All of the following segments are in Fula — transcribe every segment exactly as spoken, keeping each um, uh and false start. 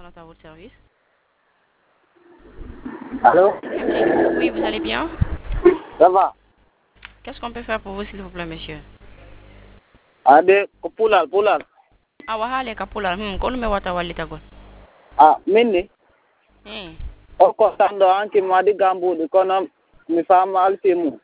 Sonate à votre service. Allô? Oui, vous allez bien? Ça va? Qu'est-ce qu'on peut faire pour vous, s'il vous plaît, monsieur? Ade ko pulal pulal. Ah, wahale ka pulal. Hmm, kono me wata wallita gon. Ah, minni Hmm. o ko tando anki madi gambuɗi kono mi fama alfimu.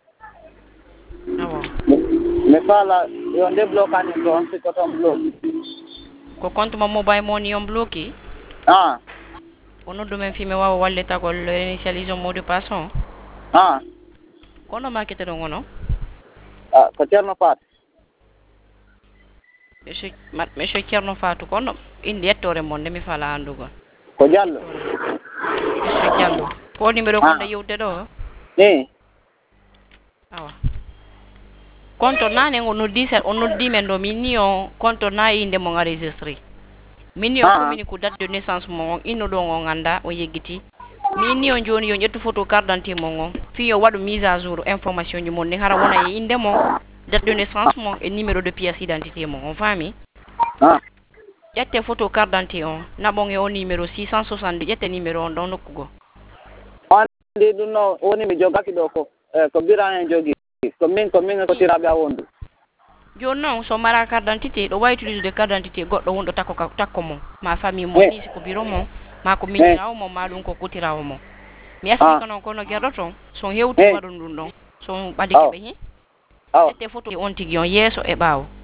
Awo. Mi fala yo nde blokani toon siko toon bloc. Ko compte mo mobile money on bloqué. Ah, Ono do men fi me wawa wallita gol initialisation mot de passe on. ah, Kono makete do ngono. ah, ko Ceerno Faat. Monsieur ma, monsieur Thierno Fatou kono inde yettore mon mi fala andugo. Ko Diallo. Monsieur Diallo. Ko numéro Ah. konde yewde do? Ni, Awa. Konto nane on noddi set on noddi men do min ni on konto na inde mo enregistré. Min ni on Ah. commune ko date de naissance mo on inno do on ganda o yeggiti. Min ni on joni yo ƴettu photo carte d'identité mo on fi yo wadu mise à jour information ji mon ni hara wona e inde mo date de naissance mo et numéro de pièce d'identité mo on fami. ah, ƴette photo carte d'identité on nabon e o numéro six cent soixante ƴette numéro on don nokkugo. on ndi ɗum no woni mi jogaki ɗo ko eh, ko biran en jogi ko min ko min ko tiraɓe a wondu. Joni non so mara carte d'identité do way utiliser de carte d'identité goddo wondo takko ka- takko mo ma famille mo Eh. ni ko bureau mo ma ko Eh. minirawo mo ma dum ko kutirawo mo mi explique non kono gerdo ton son hewti Eh. wadon dum don son badike Aw. be hi Aw. ette photo on tigi on yeso e bawo